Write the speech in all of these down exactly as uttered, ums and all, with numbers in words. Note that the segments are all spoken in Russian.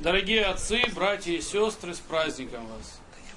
Дорогие отцы, братья и сестры, с праздником вас!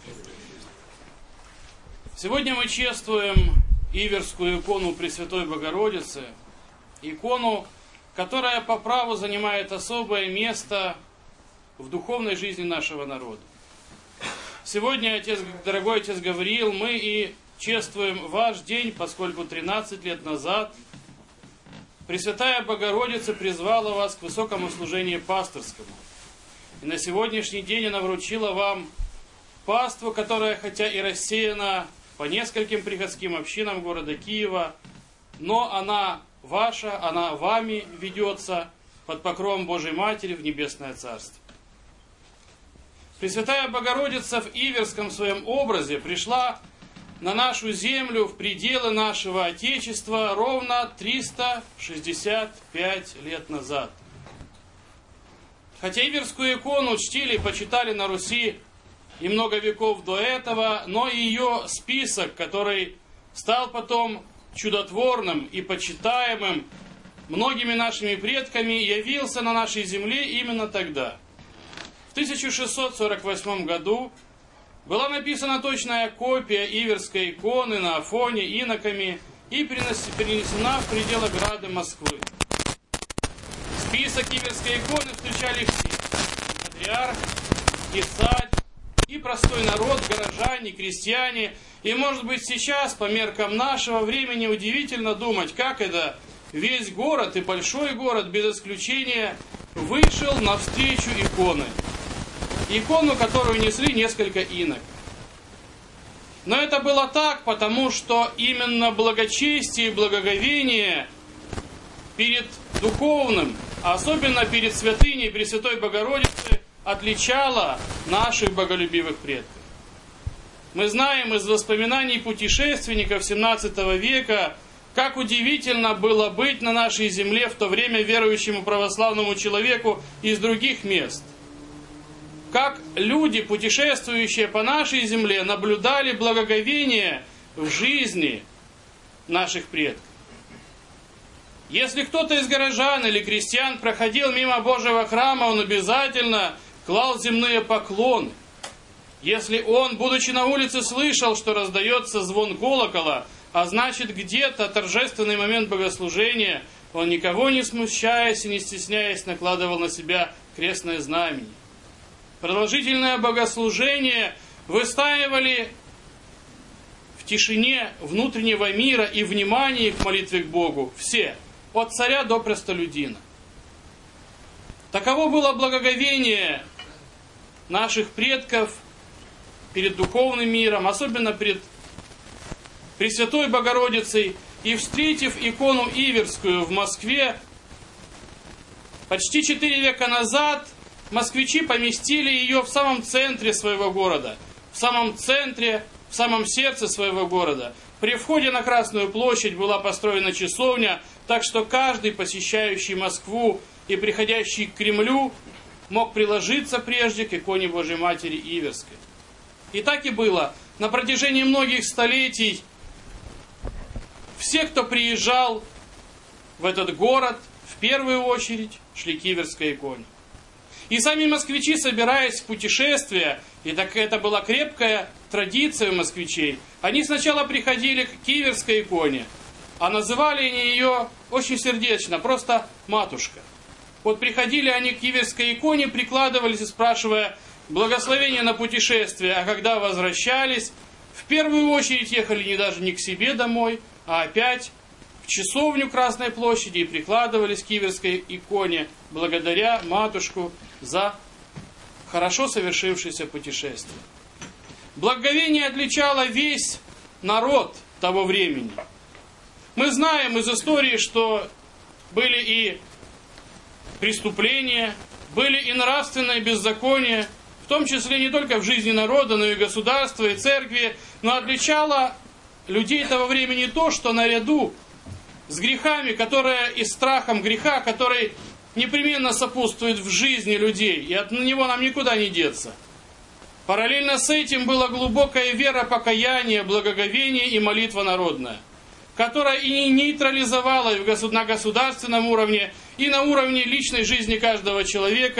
Сегодня мы чествуем Иверскую икону Пресвятой Богородицы, икону, которая по праву занимает особое место в духовной жизни нашего народа. Сегодня, отец, дорогой отец Гавриил, мы и чествуем ваш день, поскольку тринадцать лет назад Пресвятая Богородица призвала вас к высокому служению пасторскому. И на сегодняшний день она вручила вам паству, которая, хотя и рассеяна по нескольким приходским общинам города Киева, но она ваша, она вами ведется под покровом Божьей Матери в Небесное Царство. Пресвятая Богородица в Иверском своем образе пришла на нашу землю, в пределы нашего Отечества, ровно триста шестьдесят пять лет назад. Хотя Иверскую икону чтили и почитали на Руси и много веков до этого, но ее список, который стал потом чудотворным и почитаемым многими нашими предками, явился на нашей земле именно тогда. В тысяча шестьсот сорок восьмом году была написана точная копия Иверской иконы на Афоне иноками и перенесена в пределы града Москвы. Список Иверской иконы встречали все: и патриарх, и царь, и простой народ, горожане, крестьяне. И, может быть, сейчас, по меркам нашего времени, удивительно думать, как это весь город и большой город, без исключения, вышел навстречу иконы. Икону, которую несли несколько инок. Но это было так, потому что именно благочестие и благоговение перед духовным, а особенно перед святыней Пресвятой Богородицы, отличало наших боголюбивых предков. Мы знаем из воспоминаний путешественников семнадцатого века, как удивительно было быть на нашей земле в то время верующему православному человеку из других мест. Как люди, путешествующие по нашей земле, наблюдали благоговение в жизни наших предков. Если кто-то из горожан или крестьян проходил мимо Божьего храма, он обязательно клал земные поклоны. Если он, будучи на улице, слышал, что раздается звон колокола, а значит где-то торжественный момент богослужения, он, никого не смущаясь и не стесняясь, накладывал на себя крестное знамение. Продолжительное богослужение выстаивали в тишине внутреннего мира и внимании к молитве к Богу все, от царя до простолюдина. Таково было благоговение наших предков перед духовным миром, особенно перед Пресвятой Богородицей. И встретив икону Иверскую в Москве почти четыре века назад, москвичи поместили ее в самом центре своего города, в самом центре, в самом сердце своего города. При входе на Красную площадь была построена часовня, так что каждый, посещающий Москву и приходящий к Кремлю, мог приложиться прежде к иконе Божьей Матери Иверской. И так и было. На протяжении многих столетий все, кто приезжал в этот город, в первую очередь шли к Иверской иконе. И сами москвичи, собираясь в путешествие, и так это была крепкая традиция у москвичей, они сначала приходили к Иверской иконе, а называли они ее очень сердечно, просто «матушка». Вот приходили они к Иверской иконе, прикладывались и спрашивая благословение на путешествие, а когда возвращались, в первую очередь ехали не даже не к себе домой, а опять в часовню Красной площади и прикладывались к Иверской иконе, благодаря матушку за хорошо совершившееся путешествие. Благоговение отличало весь народ того времени. Мы знаем из истории, что были и преступления, были и нравственные беззакония, в том числе не только в жизни народа, но и государства, и церкви, но отличало людей того времени то, что наряду с грехами, которые и страхом греха, который непременно сопутствует в жизни людей, и от него нам никуда не деться. Параллельно с этим была глубокая вера, покаяние, благоговение и молитва народная, которая и нейтрализовала на государственном уровне, и на уровне личной жизни каждого человека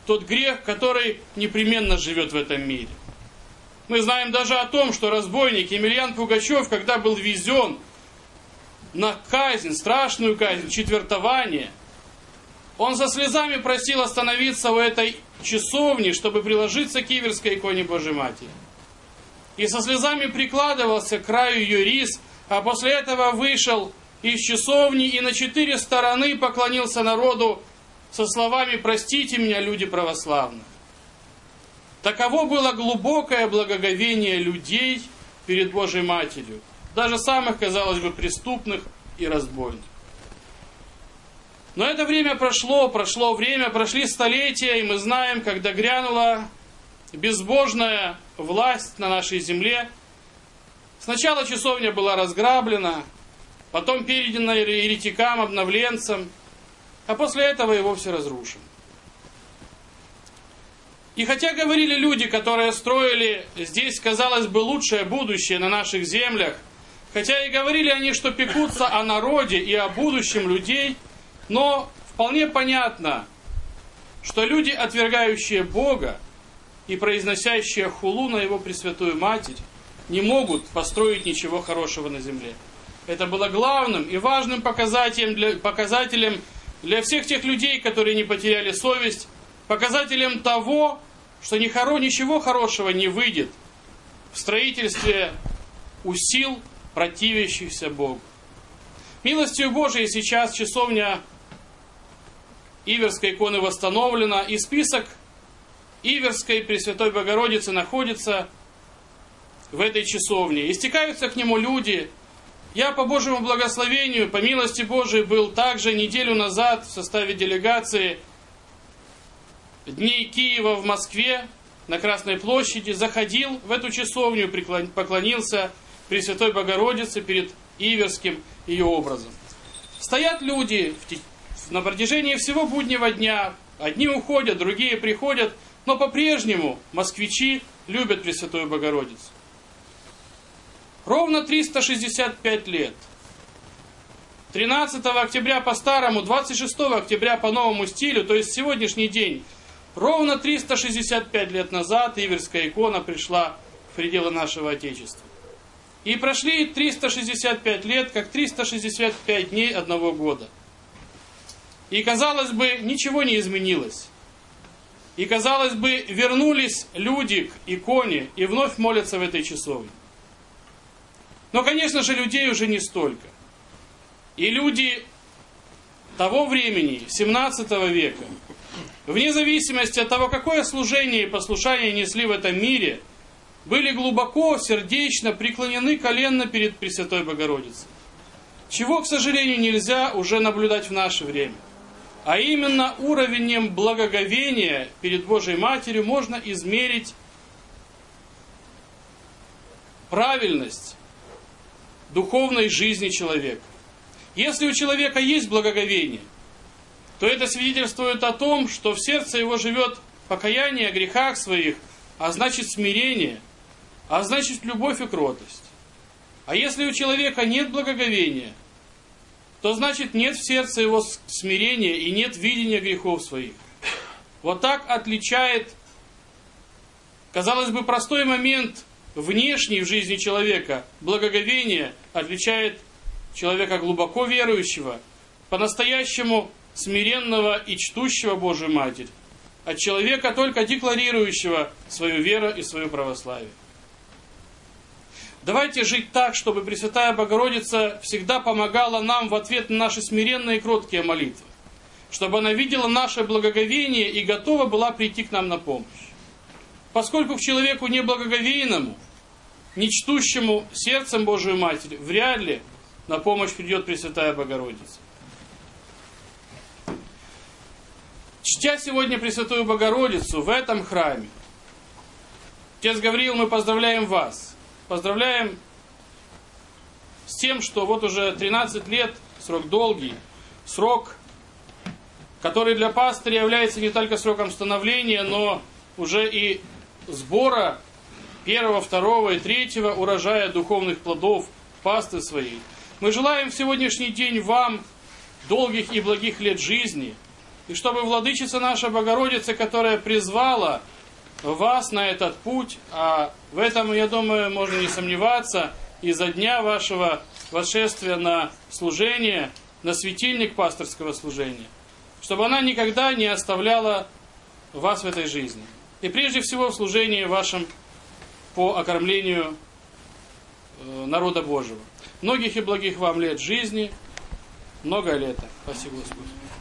тот грех, который непременно живет в этом мире. Мы знаем даже о том, что разбойник Емельян Пугачев, когда был везен на казнь, страшную казнь, четвертование, он со слезами просил остановиться у этой часовни, чтобы приложиться к Иверской иконе Божьей Матери. И со слезами прикладывался к краю ее рис, а после этого вышел из часовни и на четыре стороны поклонился народу со словами «Простите меня, люди православные». Таково было глубокое благоговение людей перед Божьей Матерью, даже самых, казалось бы, преступных и разбойных. Но это время прошло, прошло время, прошли столетия, и мы знаем, когда грянула безбожная власть на нашей земле. Сначала часовня была разграблена, потом передана еретикам, обновленцам, а после этого и вовсе разрушена. И хотя говорили люди, которые строили здесь, казалось бы, лучшее будущее на наших землях, хотя и говорили они, что пекутся о народе и о будущем людей, но вполне понятно, что люди, отвергающие Бога и произносящие хулу на Его Пресвятую Матерь, не могут построить ничего хорошего на земле. Это было главным и важным показателем для, показателем для всех тех людей, которые не потеряли совесть, показателем того, что ничего хорошего не выйдет в строительстве у сил, противящихся Богу. Милостью Божией сейчас часовня Иверской иконы восстановлена, и список Иверской Пресвятой Богородицы находится в этой часовне. И стекаются к нему люди. Я по Божьему благословению, по милости Божией, был также неделю назад в составе делегации Дней Киева в Москве, на Красной площади, заходил в эту часовню, поклонился Пресвятой Богородице перед Иверским ее образом. Стоят люди на протяжении всего буднего дня, одни уходят, другие приходят, но по-прежнему москвичи любят Пресвятую Богородицу. Ровно триста шестьдесят пять лет. тринадцатого октября по старому, двадцать шестого октября по новому стилю, то есть сегодняшний день, ровно триста шестьдесят пять лет назад Иверская икона пришла в пределы нашего Отечества. И прошли триста шестьдесят пять лет, как триста шестьдесят пять дней одного года. И, казалось бы, ничего не изменилось. И, казалось бы, вернулись люди к иконе и вновь молятся в этой часовне. Но, конечно же, людей уже не столько. И люди того времени, семнадцатого века, вне зависимости от того, какое служение и послушание несли в этом мире, были глубоко, сердечно преклонены коленно перед Пресвятой Богородицей. Чего, к сожалению, нельзя уже наблюдать в наше время. А именно уровнем благоговения перед Божьей Матерью можно измерить правильность духовной жизни человека. Если у человека есть благоговение, то это свидетельствует о том, что в сердце его живет покаяние о грехах своих, а значит смирение, а значит любовь и кротость. А если у человека нет благоговения, то значит нет в сердце его смирения и нет видения грехов своих. Вот так отличает, казалось бы, простой момент внешний в жизни человека, благоговение, отличает человека глубоко верующего, по-настоящему смиренного и чтущего Божию Матерь, от человека, только декларирующего свою веру и свое православие. Давайте жить так, чтобы Пресвятая Богородица всегда помогала нам в ответ на наши смиренные и кроткие молитвы, чтобы она видела наше благоговение и готова была прийти к нам на помощь. Поскольку к человеку неблагоговейному, не чтущему сердцем Божию Матерь, вряд ли на помощь придет Пресвятая Богородица. Чтя сегодня Пресвятую Богородицу в этом храме, Отец Гавриил, мы поздравляем вас. Поздравляем с тем, что вот уже тринадцать лет, срок долгий, срок, который для пастыря является не только сроком становления, но уже и сбора первого, второго и третьего урожая духовных плодов пасты своей. Мы желаем в сегодняшний день вам долгих и благих лет жизни, И чтобы Владычица наша Богородица, которая призвала вас на этот путь, а в этом, я думаю, можно не сомневаться, из-за дня вашего восшествия на служение, на светильник пасторского служения, чтобы она никогда не оставляла вас в этой жизни. И прежде всего в служении вашем по окормлению народа Божьего. Многих и благих вам лет жизни, много лета. Спасибо, Господи.